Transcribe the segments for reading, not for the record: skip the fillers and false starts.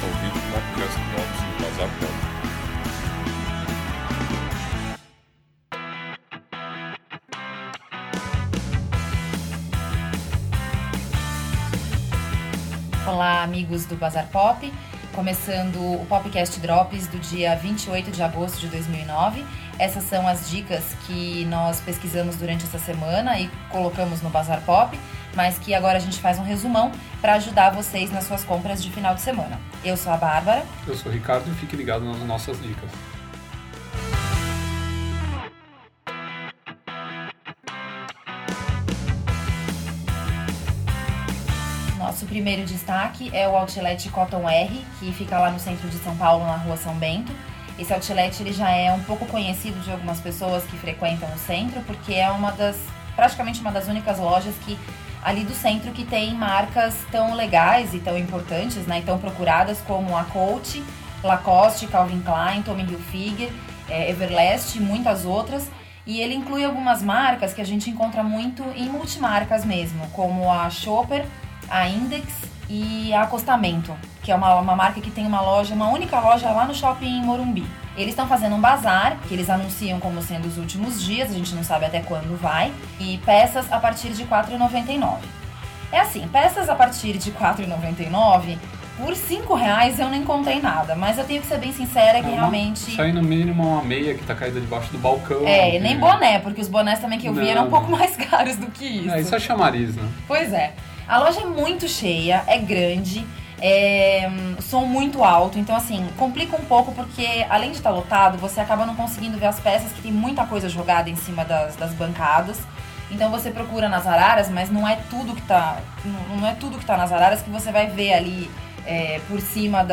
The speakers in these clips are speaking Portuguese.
ouvindo o podcast Drops do Bazar Pop. Olá, amigos do Bazar Pop, começando o Popcast Drops do dia 28 de agosto de 2009. Essas são as dicas que nós pesquisamos durante essa semana e colocamos no Bazar Pop, mas que agora a gente faz um resumão para ajudar vocês nas suas compras de final de semana. Eu sou a Bárbara. Eu sou o Ricardo e fique ligado nas nossas dicas. Nosso primeiro destaque é o Outlet Cotton R, que fica lá no centro de São Paulo, na Rua São Bento. Esse outlet ele já é um pouco conhecido de algumas pessoas que frequentam o centro, porque é praticamente uma das únicas lojas ali do centro que tem marcas tão legais e tão importantes, né, e tão procuradas como a Coach, Lacoste, Calvin Klein, Tommy Hilfiger, Everlast e muitas outras. E ele inclui algumas marcas que a gente encontra muito em multimarcas mesmo, como a Shopper, a Index e a Acostamento, que é uma marca que tem uma única loja lá no shopping Morumbi. Eles estão fazendo um bazar, que eles anunciam como sendo os últimos dias, a gente não sabe até quando vai, e peças a partir de R$ 4,99. É assim, peças a partir de R$ 4,99, por R$ 5,00 eu não encontrei nada, mas eu tenho que ser bem sincera que realmente... Isso aí no mínimo uma meia que tá caída debaixo do balcão. Nem boné, porque os bonés também que eu vi eram um pouco mais caros do que isso. Isso é chamariz, né? Pois é. A loja é muito cheia, é grande, som muito alto, então assim, complica um pouco porque além de estar lotado, você acaba não conseguindo ver as peças, que tem muita coisa jogada em cima das bancadas. Então você procura nas araras, mas não é tudo que tá nas araras que você vai ver ali por cima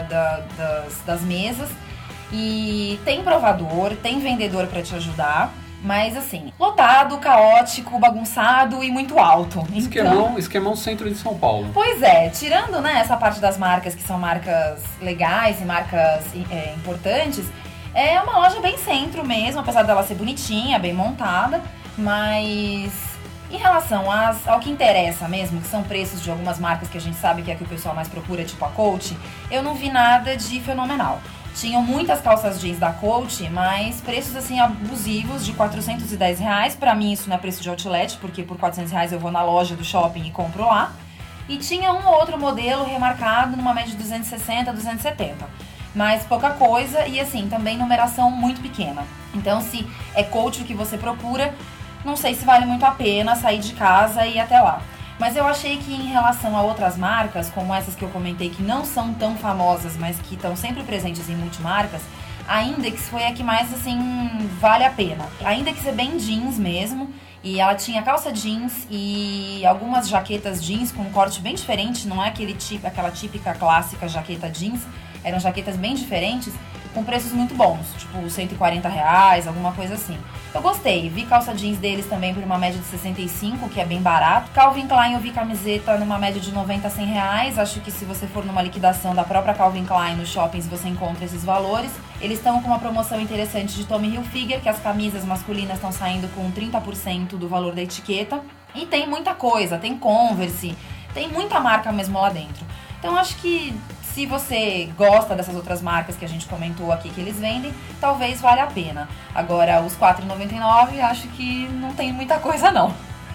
das mesas. E tem provador, tem vendedor para te ajudar. Mas assim, lotado, caótico, bagunçado e muito alto. Esquemão centro de São Paulo. Pois é, tirando essa parte das marcas que são marcas legais e marcas importantes, é uma loja bem centro mesmo, apesar dela ser bonitinha, bem montada. Mas em relação ao que interessa mesmo, que são preços de algumas marcas que a gente sabe que é a que o pessoal mais procura, tipo a Coach, eu não vi nada de fenomenal. Tinham muitas calças jeans da Coach, mas preços assim abusivos de R$ 410. Pra mim isso não é preço de outlet, porque por R$ 400 eu vou na loja do shopping e compro lá. E tinha um ou outro modelo remarcado numa média de 260, 270. Mas pouca coisa e assim, também numeração muito pequena. Então se é Coach o que você procura, não sei se vale muito a pena sair de casa e ir até lá. Mas eu achei que em relação a outras marcas, como essas que eu comentei, que não são tão famosas, mas que estão sempre presentes em multimarcas, a Index foi a que mais, assim, vale a pena. A Index é bem jeans mesmo, e ela tinha calça jeans e algumas jaquetas jeans com um corte bem diferente, não é aquela típica clássica jaqueta jeans, eram jaquetas bem diferentes, com preços muito bons, tipo R$140, alguma coisa assim. Eu gostei, vi calça jeans deles também por uma média de 65, que é bem barato. Calvin Klein eu vi camiseta numa média de 90 a 100 reais. Acho que se você for numa liquidação da própria Calvin Klein nos shoppings, você encontra esses valores. Eles estão com uma promoção interessante de Tommy Hilfiger, que as camisas masculinas estão saindo com 30% do valor da etiqueta. E tem muita coisa, tem Converse, tem muita marca mesmo lá dentro. Então acho que se você gosta dessas outras marcas que a gente comentou aqui que eles vendem, talvez valha a pena. Agora, os R$ 4,99, acho que não tem muita coisa, não.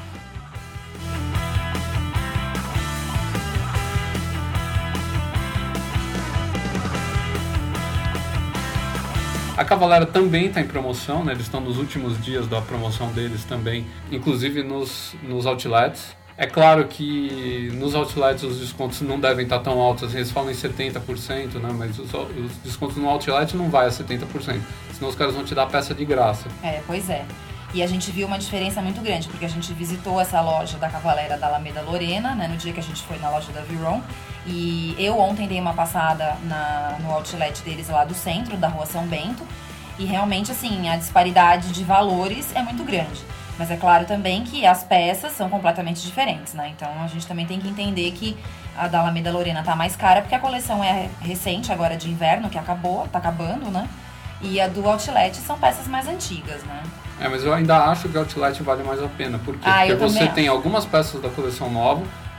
A Cavalera também está em promoção, né? Eles estão nos últimos dias da promoção deles também, inclusive nos outlets. É claro que nos outlets os descontos não devem estar tão altos, eles falam em 70%, né? Mas os descontos no outlet não vai a 70%, senão os caras vão te dar a peça de graça. Pois é. E a gente viu uma diferença muito grande, porque a gente visitou essa loja da Cavalera da Alameda Lorena, né, no dia que a gente foi na loja da Viron. E eu ontem dei uma passada no outlet deles lá do centro, da Rua São Bento. E realmente, assim, a disparidade de valores é muito grande. Mas é claro também que as peças são completamente diferentes, né? Então a gente também tem que entender que a da Alameda Lorena tá mais cara, porque a coleção é recente, agora de inverno, que tá acabando, né? E a do Outlet são peças mais antigas, né? Mas eu ainda acho que o Outlet vale mais a pena. Por quê? Porque você tem algumas peças da coleção nova,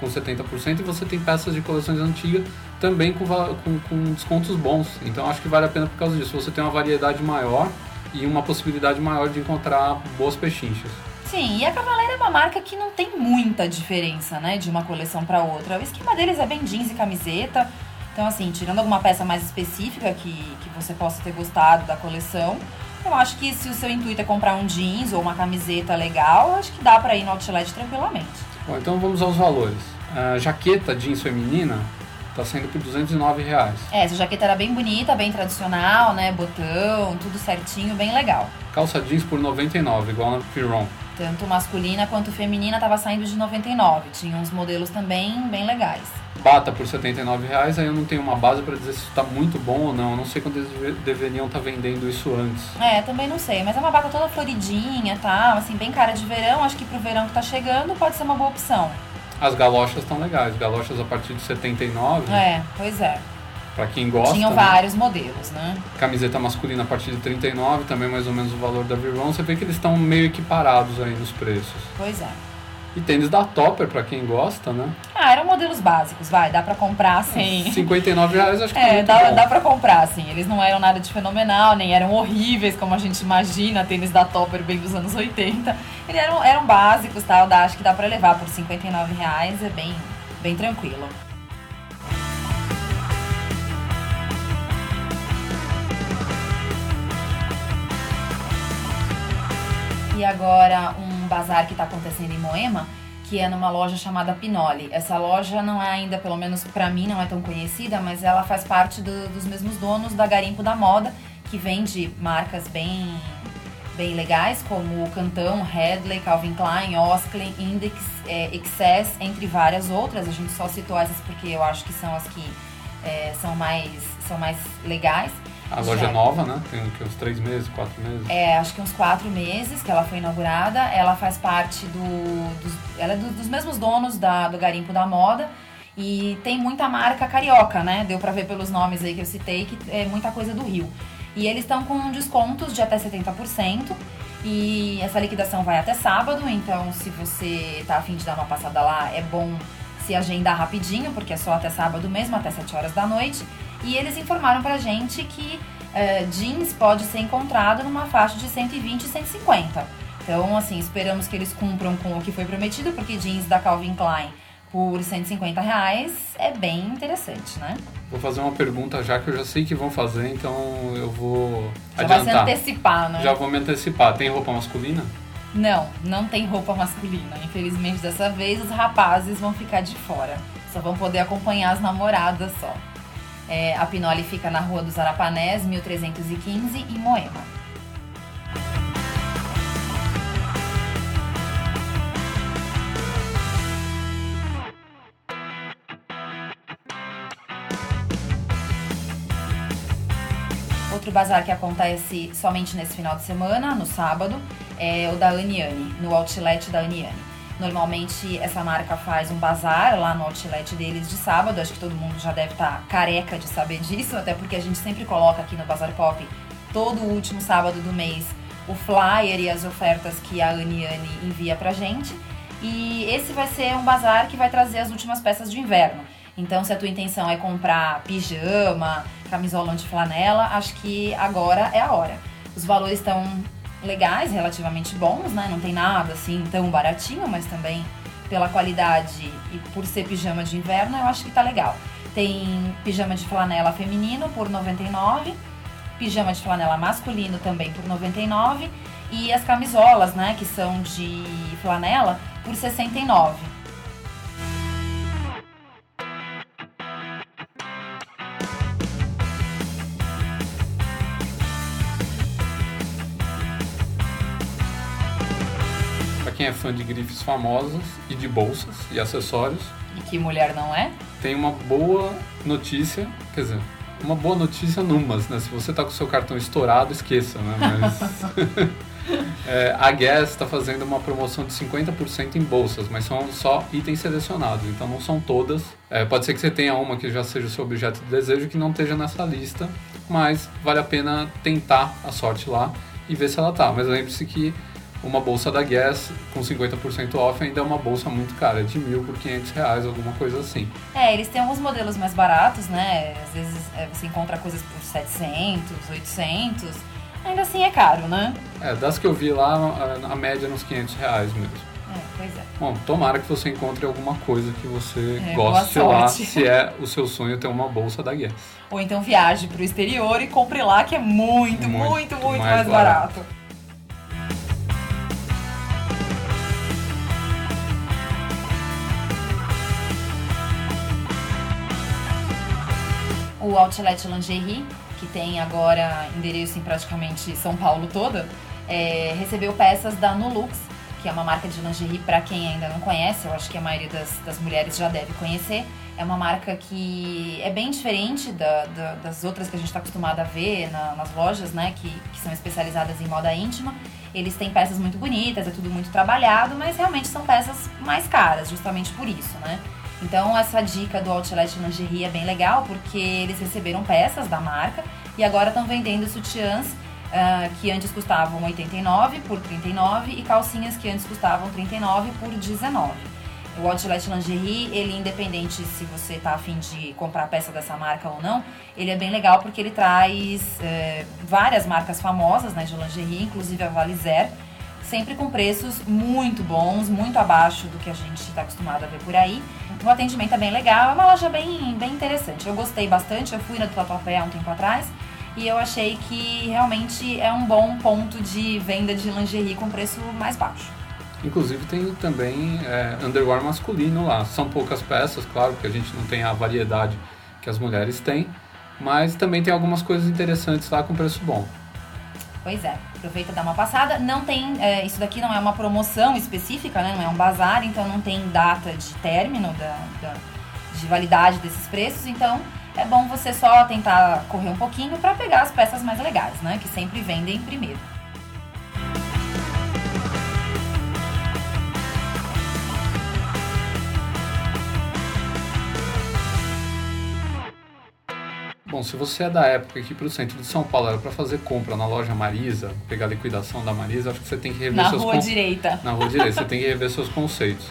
com 70% e você tem peças de coleções antigas também com descontos bons. Então acho que vale a pena por causa disso. Você tem uma variedade maior e uma possibilidade maior de encontrar boas pechinchas. Sim, e a Cavaleira é uma marca que não tem muita diferença, né, de uma coleção para outra. O esquema deles é bem jeans e camiseta. Então, assim, tirando alguma peça mais específica que você possa ter gostado da coleção, eu acho que se o seu intuito é comprar um jeans ou uma camiseta legal, eu acho que dá pra ir no Outlet tranquilamente. Bom, então vamos aos valores. A jaqueta jeans feminina tá saindo por R$209. Essa jaqueta era bem bonita, bem tradicional, né? Botão, tudo certinho, bem legal. Calça jeans por R$99, igual na Piron. Tanto masculina quanto feminina tava saindo de R$99. Tinha uns modelos também bem legais. Bata por R$79, aí eu não tenho uma base para dizer se está muito bom ou não. Eu não sei quando eles deveriam estar vendendo isso antes. Também não sei, mas é uma bata toda floridinha, tá? Assim, bem cara de verão. Acho que pro verão que tá chegando pode ser uma boa opção. As galochas estão legais, galochas a partir de R$79. Pois é. Pra quem gosta. Tinham vários modelos, né? Camiseta masculina a partir de R$39, também mais ou menos o valor da Viron. Você vê que eles estão meio equiparados aí nos preços. Pois é. E tênis da Topper, pra quem gosta, né? Eram modelos básicos, dá pra comprar assim. R$59 acho que é muito bom. Dá pra comprar assim. Eles não eram nada de fenomenal, nem eram horríveis, como a gente imagina, tênis da Topper bem dos anos 80. Eles eram básicos, tá? Acho que dá pra levar por R$59, é bem tranquilo. E agora um bazar que está acontecendo em Moema, que é numa loja chamada Pinoli. Essa loja não é ainda, pelo menos para mim, não é tão conhecida, mas ela faz parte dos mesmos donos da Garimpo da Moda, que vende marcas bem legais, como o Cantão, Headley, Calvin Klein, Osklen, Index, Excess, entre várias outras. A gente só citou essas porque eu acho que são as que são mais legais. A loja é nova, né? Tem uns 3 meses, 4 meses? Acho que uns 4 meses que ela foi inaugurada. Ela faz parte ela é dos mesmos donos do Garimpo da Moda. E tem muita marca carioca, né? Deu pra ver pelos nomes aí que eu citei, que é muita coisa do Rio. E eles estão com descontos de até 70%. E essa liquidação vai até sábado. Então, se você tá a fim de dar uma passada lá, é bom se agendar rapidinho, porque é só até sábado mesmo, até 7 horas da noite. E eles informaram pra gente que jeans pode ser encontrado numa faixa de 120 e 150. Então, assim, esperamos que eles cumpram com o que foi prometido, porque jeans da Calvin Klein por R$150 é bem interessante, né? Vou fazer uma pergunta já que eu já sei que vão fazer, então eu vou já adiantar. Vai se antecipar, né? Já vou me antecipar. Tem roupa masculina? Não tem roupa masculina. Infelizmente, dessa vez, os rapazes vão ficar de fora. Só vão poder acompanhar as namoradas só. A Pinoli fica na Rua dos Arapanés, 1315, em Moema. Outro bazar que acontece somente nesse final de semana, no sábado, é o da Aniane, no outlet da Aniane. Normalmente essa marca faz um bazar lá no outlet deles de sábado. Acho que todo mundo já deve estar careca de saber disso, até porque a gente sempre coloca aqui no Bazar Pop, todo o último sábado do mês, o flyer e as ofertas que a Aniane envia pra gente. E esse vai ser um bazar que vai trazer as últimas peças de inverno. Então, se a tua intenção é comprar pijama, camisola de flanela, acho que agora é a hora. Os valores estão legais, relativamente bons, né? Não tem nada assim tão baratinho, mas também pela qualidade e por ser pijama de inverno, eu acho que tá legal. Tem pijama de flanela feminino por R$99, pijama de flanela masculino também por R$99 e as camisolas, né, que são de flanela, por R$69. Quem é fã de grifes famosas e de bolsas e acessórios. E que mulher não é? Tem uma boa notícia, quer dizer, uma boa notícia numas, né? Se você tá com o seu cartão estourado, esqueça, né? Mas a Guess está fazendo uma promoção de 50% em bolsas, mas são só itens selecionados, então não são todas. Pode ser que você tenha uma que já seja o seu objeto de desejo que não esteja nessa lista, mas vale a pena tentar a sorte lá e ver se ela tá. Mas lembre-se que uma bolsa da Guess com 50% off ainda é uma bolsa muito cara, de R$1.000 por R$500, alguma coisa assim. Eles têm alguns modelos mais baratos, né? Às vezes você encontra coisas por 700, 800, ainda assim é caro, né? Das que eu vi lá, a média é uns R$500 mesmo. Pois é. Bom, tomara que você encontre alguma coisa que você boa goste lá, sorte. se é o seu sonho ter uma bolsa da Guess. Ou então viaje pro exterior e compre lá, que é muito mais barato. O Outlet Lingerie, que tem agora endereço em praticamente São Paulo toda, recebeu peças da Nulux, que é uma marca de lingerie, para quem ainda não conhece, eu acho que a maioria das mulheres já deve conhecer. É uma marca que é bem diferente das outras que a gente está acostumado a ver nas lojas, né, que são especializadas em moda íntima. Eles têm peças muito bonitas, é tudo muito trabalhado, mas realmente são peças mais caras, justamente por isso, né? Então essa dica do Outlet Lingerie é bem legal, porque eles receberam peças da marca e agora estão vendendo sutiãs que antes custavam R$89 por R$39 e calcinhas que antes custavam R$39 por R$19. O Outlet Lingerie, ele independente se você tá a fim de comprar peça dessa marca ou não, ele é bem legal porque ele traz várias marcas famosas, né, de lingerie, inclusive a Valizer, sempre com preços muito bons, muito abaixo do que a gente está acostumado a ver por aí. O atendimento é bem legal, é uma loja bem interessante. Eu gostei bastante, eu fui na do Tatuapé há um tempo atrás e eu achei que realmente é um bom ponto de venda de lingerie com preço mais baixo. Inclusive tem também underwear masculino lá. São poucas peças, claro, porque a gente não tem a variedade que as mulheres têm, mas também tem algumas coisas interessantes lá com preço bom. Pois é, aproveita e dá uma passada. Não tem, isso daqui não é uma promoção específica, né? Não é um bazar, então não tem data de término de validade desses preços, então é bom você só tentar correr um pouquinho para pegar as peças mais legais, né? Que sempre vendem primeiro. Bom, se você é da época que pro centro de São Paulo era para fazer compra na loja Marisa, pegar a liquidação da Marisa, acho que você tem que rever seus rua direita. Na rua direita, você tem que rever seus conceitos.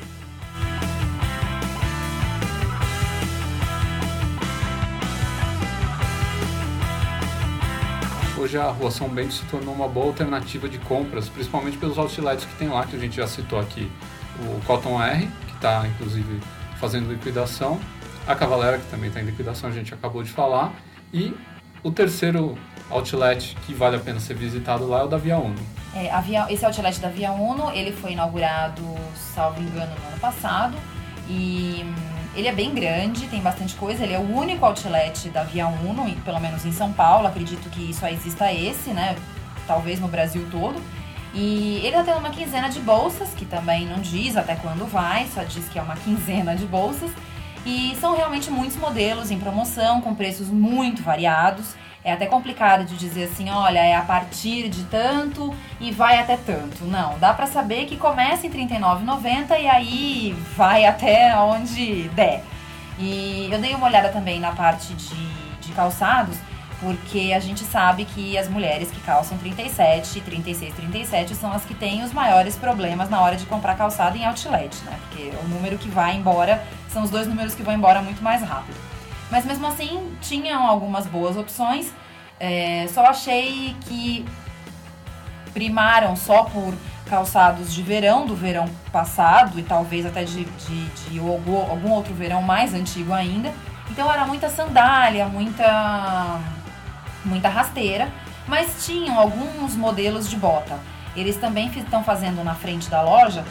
Hoje a Rua São Bento se tornou uma boa alternativa de compras, principalmente pelos outlets que tem lá, que a gente já citou aqui. O Cotton R, que está inclusive fazendo liquidação, a Cavalera, que também está em liquidação, a gente acabou de falar, e o terceiro outlet que vale a pena ser visitado lá é o da Via Uno. Esse outlet da Via Uno, ele foi inaugurado, salvo engano, no ano passado, e ele é bem grande, tem bastante coisa, ele é o único outlet da Via Uno, pelo menos em São Paulo, acredito que só exista esse, né, talvez no Brasil todo. E ele está tendo uma quinzena de bolsas, que também não diz até quando vai, só diz que é uma quinzena de bolsas. E são realmente muitos modelos em promoção, com preços muito variados. É até complicado de dizer assim, olha, é a partir de tanto e vai até tanto. Não, dá pra saber que começa em R$ 39,90 e aí vai até onde der. E eu dei uma olhada também na parte de calçados, porque a gente sabe que as mulheres que calçam 37, 36, 37 são as que têm os maiores problemas na hora de comprar calçado em outlet, né? Porque o número que vai embora são os dois números que vão embora muito mais rápido. Mas mesmo assim, tinham algumas boas opções. Só achei que primaram só por calçados de verão, do verão passado e talvez até de algum outro verão mais antigo ainda. Então era muita sandália, muita rasteira, mas tinham alguns modelos de bota. Eles também estão fazendo na frente da loja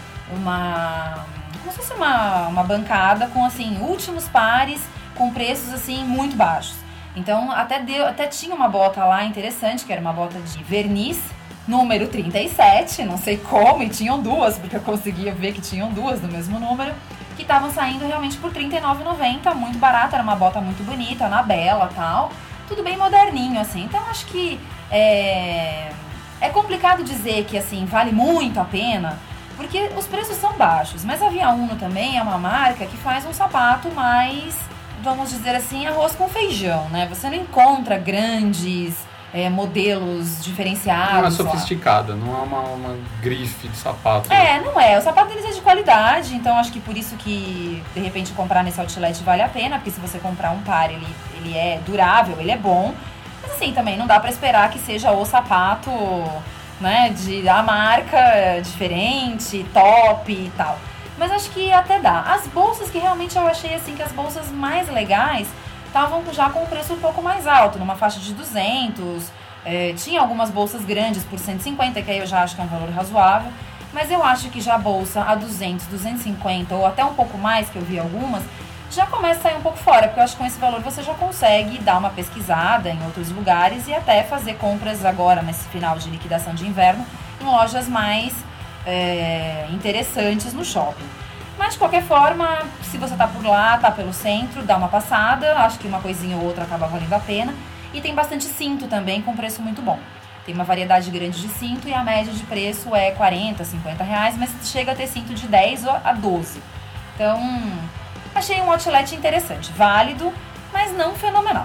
como se fosse uma bancada com assim últimos pares com preços assim muito baixos. Então até tinha uma bota lá interessante, que era uma bota de verniz número 37, não sei como, e tinham duas, porque eu conseguia ver que tinham duas do mesmo número, que estavam saindo realmente por R$ 39,90, muito barato, era uma bota muito bonita, Anabela e tal, tudo bem moderninho, assim. Então acho que é complicado dizer que assim vale muito a pena, porque os preços são baixos, mas a Via Uno também é uma marca que faz um sapato mais, vamos dizer assim, arroz com feijão, né? Você não encontra grandes modelos diferenciados. Não é sofisticada, não é uma grife de sapato. Não é. O sapato deles é de qualidade, então acho que por isso que, de repente, comprar nesse outlet vale a pena, porque se você comprar um par, ele é durável, ele é bom. Mas assim, também não dá pra esperar que seja o sapato, né, a marca diferente, top e tal. Mas acho que até dá. As bolsas que realmente eu achei, assim, que as bolsas mais legais estavam já com um preço um pouco mais alto, numa faixa de 200. Tinha algumas bolsas grandes por 150, que aí eu já acho que é um valor razoável. Mas eu acho que já a bolsa a 200, 250 ou até um pouco mais, que eu vi algumas, já começa a sair um pouco fora. Porque eu acho que com esse valor você já consegue dar uma pesquisada em outros lugares e até fazer compras agora, nesse final de liquidação de inverno, em lojas mais interessantes no shopping. Mas, de qualquer forma, se você tá por lá, tá pelo centro, dá uma passada. Acho que uma coisinha ou outra acaba valendo a pena. E tem bastante cinto também, com preço muito bom. Tem uma variedade grande de cinto e a média de preço é 40, 50 reais, mas chega a ter cinto de 10 a 12. Então, achei um outlet interessante, válido, mas não fenomenal.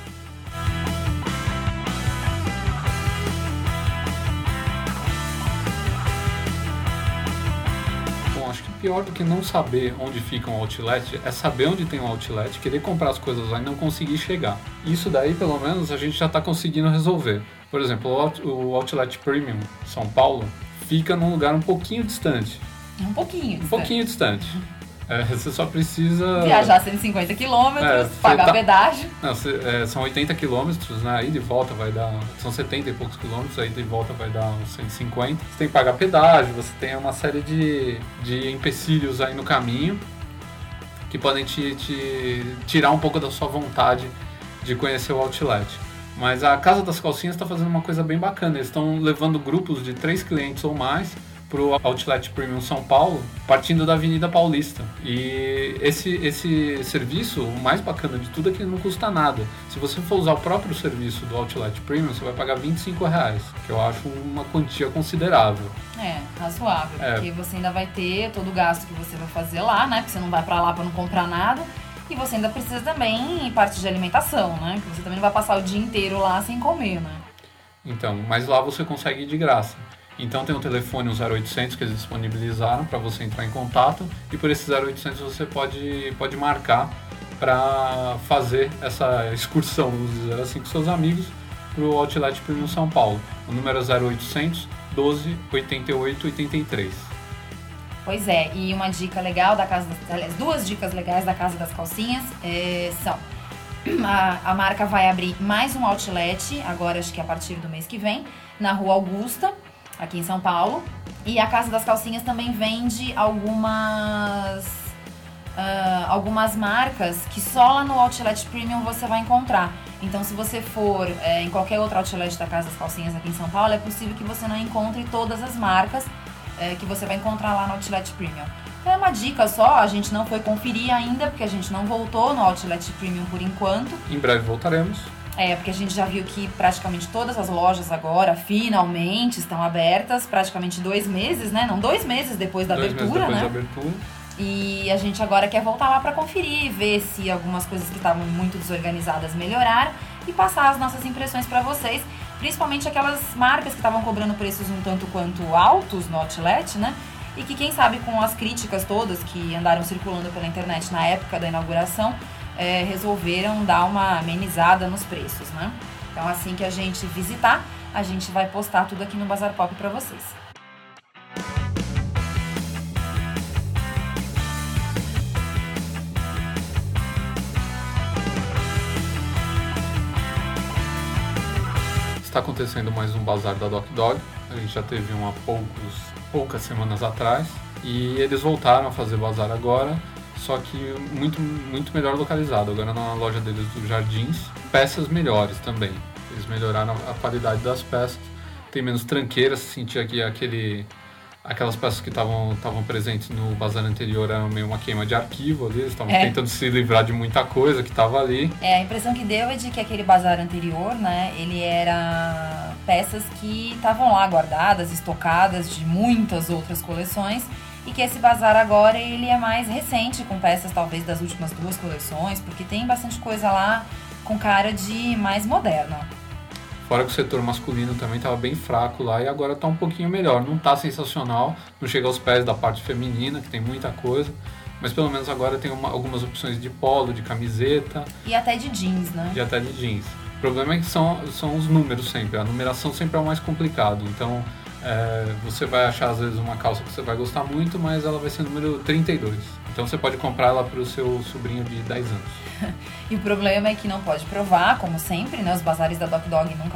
Pior do que não saber onde fica um outlet é saber onde tem um outlet, querer comprar as coisas lá e não conseguir chegar. Isso daí, pelo menos, a gente já está conseguindo resolver. Por exemplo, o Outlet Premium São Paulo fica num lugar um pouquinho distante. Um pouquinho distante. Você só precisa... viajar 150 quilômetros, pagar pedágio. Não, são 80 quilômetros, né? Aí de volta vai dar... São 70 e poucos quilômetros, aí de volta vai dar uns 150. Você tem que pagar pedágio, você tem uma série de empecilhos aí no caminho que podem te tirar um pouco da sua vontade de conhecer o outlet. Mas a Casa das Calcinhas está fazendo uma coisa bem bacana. Eles estão levando grupos de 3 clientes ou mais pro Outlet Premium São Paulo, partindo da Avenida Paulista. E esse serviço, o mais bacana de tudo é que ele não custa nada. Se você for usar o próprio serviço do Outlet Premium, você vai pagar R$25, que eu acho uma quantia considerável. Razoável, porque você ainda vai ter todo o gasto que você vai fazer lá, né? Porque você não vai pra lá pra não comprar nada. E você ainda precisa também parte de alimentação, né? Porque você também não vai passar o dia inteiro lá sem comer, né? Então, mas lá você consegue ir de graça. Então tem o telefone 0800 que eles disponibilizaram para você entrar em contato, e por esse 0800 você pode marcar para fazer essa excursão, vamos dizer assim, com seus amigos para o Outlet Premium São Paulo. O número é 0800 12 88 83. Pois é, e uma dica legal da Casa das... Aliás, 2 dicas legais da Casa das Calcinhas são... A marca vai abrir mais um outlet, agora acho que a partir do mês que vem, na Rua Augusta, aqui em São Paulo. E a Casa das Calcinhas também vende algumas marcas que só lá no Outlet Premium você vai encontrar. Então, se você for em qualquer outro outlet da Casa das Calcinhas aqui em São Paulo, é possível que você não encontre todas as marcas que você vai encontrar lá no Outlet Premium. Então, é uma dica só, a gente não foi conferir ainda, porque a gente não voltou no Outlet Premium por enquanto. Em breve voltaremos. Porque a gente já viu que praticamente todas as lojas agora, finalmente, estão abertas, praticamente 2 meses, né? Não, 2 meses depois da abertura, né? E a gente agora quer voltar lá para conferir, ver se algumas coisas que estavam muito desorganizadas melhoraram e passar as nossas impressões para vocês, principalmente aquelas marcas que estavam cobrando preços um tanto quanto altos no outlet, né? E que, quem sabe, com as críticas todas que andaram circulando pela internet na época da inauguração, resolveram dar uma amenizada nos preços, né? Então, assim que a gente visitar, a gente vai postar tudo aqui no Bazar Pop para vocês. Está acontecendo mais um bazar da Doc Dog. A gente já teve um há poucas semanas atrás, e eles voltaram a fazer bazar agora, só que muito, muito melhor localizado. Agora na loja deles dos Jardins, peças melhores também. Eles melhoraram a qualidade das peças, tem menos tranqueira. Se sentir aqui aquelas peças que estavam presentes no bazar anterior eram meio uma queima de arquivo ali, eles estavam tentando se livrar de muita coisa que estava ali. A impressão que deu é de que aquele bazar anterior, né, ele era peças que estavam lá guardadas, estocadas de muitas outras coleções, e que esse bazar agora ele é mais recente, com peças talvez das últimas 2 coleções, porque tem bastante coisa lá com cara de mais moderna. Fora que o setor masculino também estava bem fraco lá e agora está um pouquinho melhor. Não está sensacional, não chega aos pés da parte feminina, que tem muita coisa, mas pelo menos agora tem algumas opções de polo, de camiseta. E até de jeans, né? E até de jeans. O problema é que são os números sempre, a numeração sempre é o mais complicado. Então você vai achar às vezes uma calça que você vai gostar muito, mas ela vai ser número 32. Então você pode comprar ela para o seu sobrinho de 10 anos. E o problema é que não pode provar, como sempre, né? Os bazares da Doc Dog nunca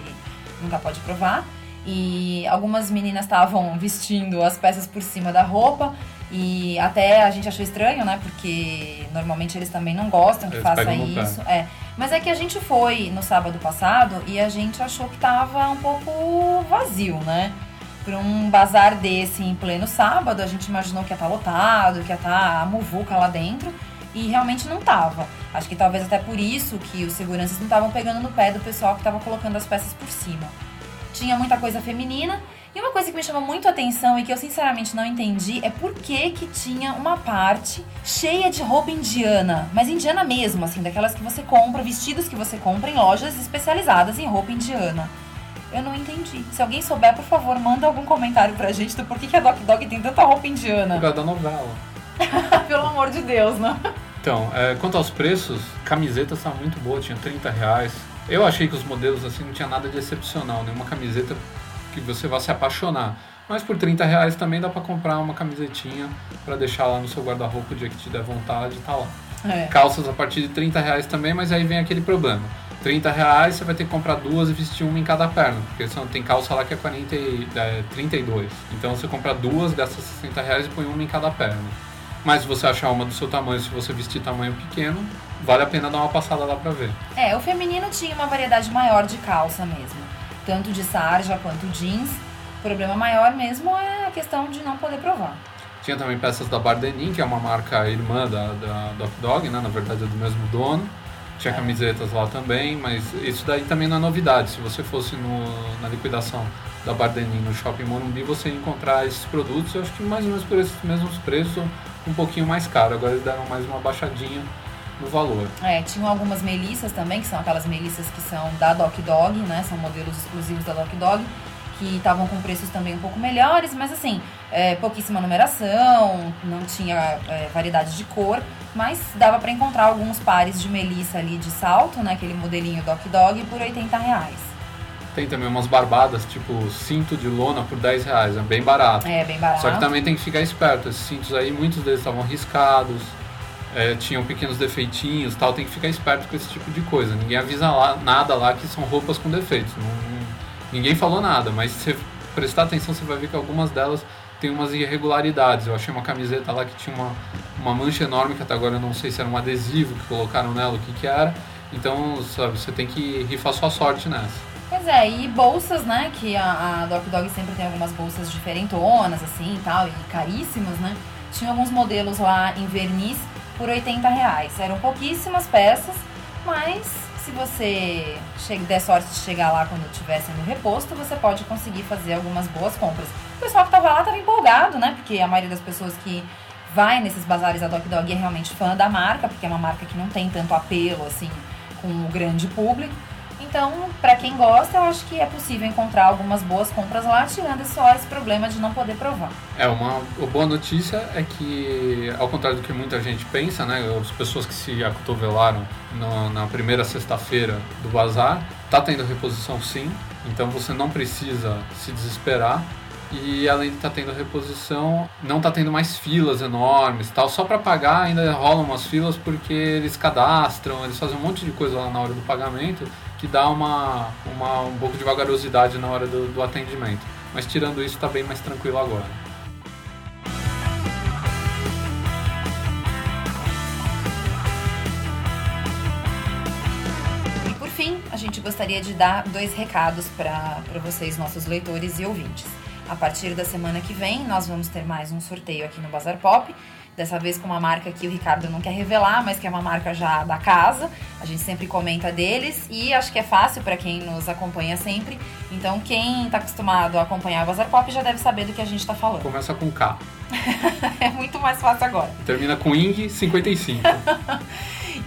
pode provar. E algumas meninas estavam vestindo as peças por cima da roupa e até a gente achou estranho, né? Porque normalmente eles também não gostam que faça isso. Mas é que a gente foi no sábado passado e a gente achou que tava um pouco vazio, né? Para um bazar desse em pleno sábado, a gente imaginou que ia estar lotado, que ia estar a muvuca lá dentro. E realmente não tava. Acho que talvez até por isso que os seguranças não estavam pegando no pé do pessoal que estava colocando as peças por cima. Tinha muita coisa feminina. E uma coisa que me chamou muito a atenção e que eu sinceramente não entendi é por que tinha uma parte cheia de roupa indiana. Mas indiana mesmo, assim, daquelas que você compra, vestidos que você compra em lojas especializadas em roupa indiana. Eu não entendi. Se alguém souber, por favor, manda algum comentário pra gente do porquê que a Doc Dog tem tanta roupa indiana. Por causa da novela. Pelo amor de Deus, né? Então, quanto aos preços, camiseta está muito boa, tinha R$30. Eu achei que os modelos assim não tinha nada de excepcional, nenhuma camiseta que você vá se apaixonar. Mas por R$30 também dá para comprar uma camisetinha para deixar lá no seu guarda-roupa o dia que te der vontade e tá lá. Calças a partir de R$30 também, mas aí vem aquele problema. R$30 você vai ter que comprar duas e vestir uma em cada perna, porque tem calça lá que é 32. Então você compra duas, gasta R$60 e põe uma em cada perna. Mas se você achar uma do seu tamanho, se você vestir tamanho pequeno, vale a pena dar uma passada lá pra ver. O feminino tinha uma variedade maior de calça mesmo. Tanto de sarja quanto jeans. O problema maior mesmo é a questão de não poder provar. Tinha também peças da Bardenin, que é uma marca irmã da Doc Dog, né? Na verdade é do mesmo dono. Tinha camisetas lá também, mas isso daí também não é novidade. Se você fosse na liquidação da Bardenin no Shopping Morumbi, você ia encontrar esses produtos, eu acho que mais ou menos por esses mesmos preços, um pouquinho mais caro. Agora eles deram mais uma baixadinha no valor. Tinham algumas melissas também, que são aquelas melissas que são da Doc Dog, né? São modelos exclusivos da Doc Dog, que estavam com preços também um pouco melhores, mas assim, pouquíssima numeração, não tinha variedade de cor, mas dava para encontrar alguns pares de melissa ali de salto, né? Aquele modelinho Doc Dog, por R$80. Tem também umas barbadas, tipo cinto de lona por R$10, é bem barato. Bem barato. Só que também tem que ficar esperto, esses cintos aí, muitos deles estavam riscados, tinham pequenos defeitinhos, tal, tem que ficar esperto com esse tipo de coisa. Ninguém avisa nada lá que são roupas com defeitos, ninguém falou nada, mas se você prestar atenção você vai ver que algumas delas tem umas irregularidades. Eu achei uma camiseta lá que tinha uma mancha enorme, que até agora eu não sei se era um adesivo que colocaram nela, o que era. Então, sabe, você tem que rifar sua sorte nessa. Pois é, e bolsas, né, que a Doc Dog sempre tem algumas bolsas diferentonas, assim, e tal, e caríssimas, né. Tinha alguns modelos lá em verniz por R$80. Eram pouquíssimas peças, mas se você der sorte de chegar lá quando estiver sendo reposto, você pode conseguir fazer algumas boas compras. O pessoal que tava lá tava empolgado, né, porque a maioria das pessoas que vai nesses bazares da Doc Dog é realmente fã da marca, porque é uma marca que não tem tanto apelo, assim, com o grande público. Então, para quem gosta, eu acho que é possível encontrar algumas boas compras lá, tirando só esse problema de não poder provar. Uma boa notícia é que, ao contrário do que muita gente pensa, né, as pessoas que se acotovelaram na primeira sexta-feira do bazar, tá tendo reposição sim, então você não precisa se desesperar. E além de estar tendo reposição, não está tendo mais filas enormes, tal. Só para pagar ainda rolam umas filas porque eles cadastram, eles fazem um monte de coisa lá na hora do pagamento que dá um pouco de vagarosidade na hora do atendimento. Mas tirando isso, está bem mais tranquilo agora. E por fim, a gente gostaria de dar 2 recados para vocês, nossos leitores e ouvintes. A partir da semana que vem, nós vamos ter mais um sorteio aqui no Bazar Pop. Dessa vez com uma marca que o Ricardo não quer revelar, mas que é uma marca já da casa. A gente sempre comenta deles e acho que é fácil para quem nos acompanha sempre. Então quem está acostumado a acompanhar o Bazar Pop já deve saber do que a gente está falando. Começa com K. É muito mais fácil agora. Termina com ING 55.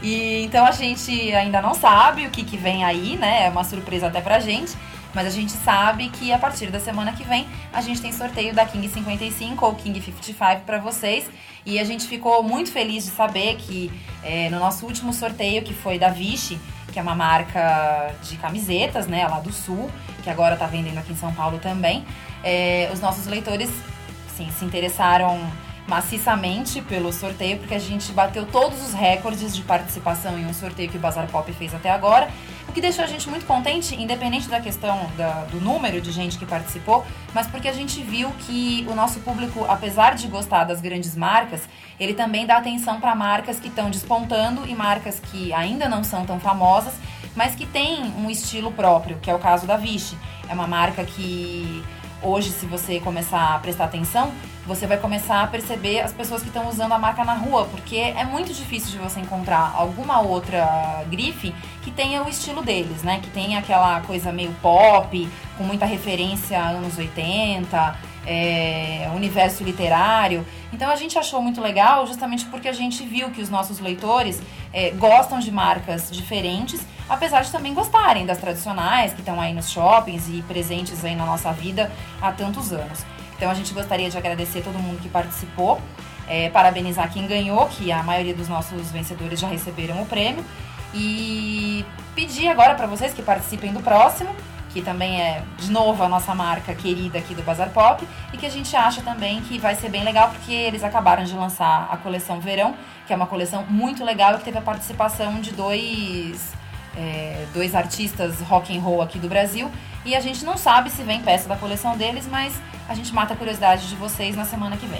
E então a gente ainda não sabe o que vem aí, né? É uma surpresa até pra gente. Mas a gente sabe que a partir da semana que vem a gente tem sorteio da King 55 ou King 55 para vocês. E a gente ficou muito feliz de saber que no nosso último sorteio, que foi da Vichy, que é uma marca de camisetas, né, lá do Sul, que agora tá vendendo aqui em São Paulo também, os nossos leitores, sim, se interessaram maciçamente pelo sorteio, porque a gente bateu todos os recordes de participação em um sorteio que o Bazar Pop fez até agora, o que deixou a gente muito contente, independente da questão do número de gente que participou, mas porque a gente viu que o nosso público, apesar de gostar das grandes marcas, ele também dá atenção para marcas que estão despontando e marcas que ainda não são tão famosas, mas que têm um estilo próprio, que é o caso da Vichy. É uma marca que hoje, se você começar a prestar atenção, você vai começar a perceber as pessoas que estão usando a marca na rua, porque é muito difícil de você encontrar alguma outra grife que tenha o estilo deles, né? Que tenha aquela coisa meio pop, com muita referência a anos 80, universo literário. Então a gente achou muito legal justamente porque a gente viu que os nossos leitores gostam de marcas diferentes, apesar de também gostarem das tradicionais, que estão aí nos shoppings e presentes aí na nossa vida há tantos anos. Então a gente gostaria de agradecer todo mundo que participou, parabenizar quem ganhou, que a maioria dos nossos vencedores já receberam o prêmio, e pedir agora para vocês que participem do próximo, que também é, de novo, a nossa marca querida aqui do Bazar Pop, e que a gente acha também que vai ser bem legal, porque eles acabaram de lançar a coleção Verão, que é uma coleção muito legal e que teve a participação de dois artistas rock and roll aqui do Brasil, e a gente não sabe se vem peça da coleção deles, mas a gente mata a curiosidade de vocês na semana que vem.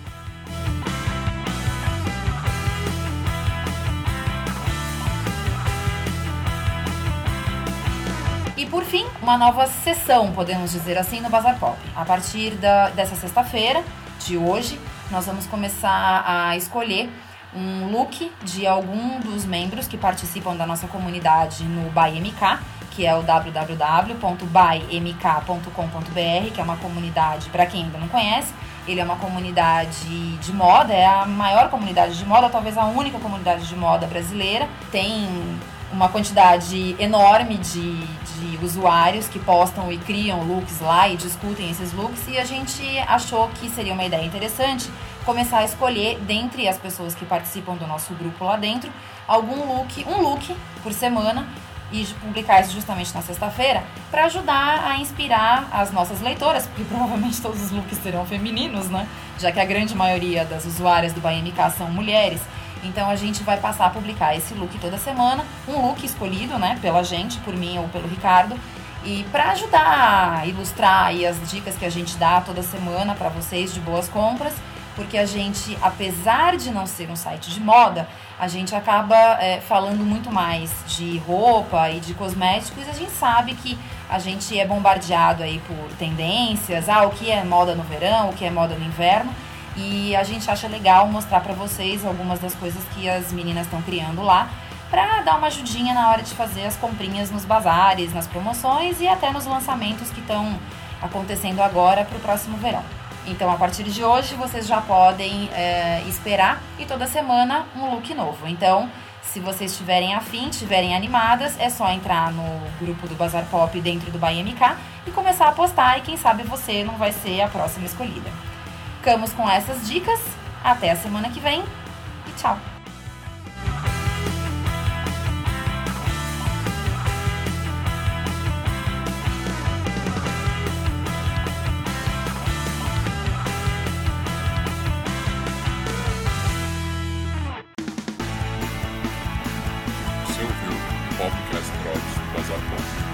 E por fim, uma nova sessão, podemos dizer assim, no Bazar Pop. A partir dessa sexta-feira, de hoje, nós vamos começar a escolher um look de algum dos membros que participam da nossa comunidade no BuyMK, que é o www.buymk.com.br, que é uma comunidade, para quem ainda não conhece, ele é uma comunidade de moda, é a maior comunidade de moda, talvez a única comunidade de moda brasileira. Tem uma quantidade enorme de usuários que postam e criam looks lá e discutem esses looks, e a gente achou que seria uma ideia interessante começar a escolher, dentre as pessoas que participam do nosso grupo lá dentro, um look por semana, e publicar isso justamente na sexta-feira, para ajudar a inspirar as nossas leitoras, porque provavelmente todos os looks serão femininos, né? Já que a grande maioria das usuárias do BuyMK são mulheres. Então a gente vai passar a publicar esse look toda semana, um look escolhido, né, pela gente, por mim ou pelo Ricardo, e para ajudar a ilustrar aí as dicas que a gente dá toda semana para vocês de boas compras, porque a gente, apesar de não ser um site de moda, a gente acaba falando muito mais de roupa e de cosméticos, e a gente sabe que a gente é bombardeado aí por tendências, o que é moda no verão, o que é moda no inverno, e a gente acha legal mostrar para vocês algumas das coisas que as meninas estão criando lá, para dar uma ajudinha na hora de fazer as comprinhas nos bazares, nas promoções e até nos lançamentos que estão acontecendo agora para o próximo verão. Então, a partir de hoje, vocês já podem esperar, e toda semana um look novo. Então, se vocês estiverem afim, estiverem animadas, é só entrar no grupo do Bazar Pop dentro do BuyMK e começar a postar, e quem sabe você não vai ser a próxima escolhida. Ficamos com essas dicas, até a semana que vem e tchau! Você ouviu o Popcast Drops do Bazar Pop.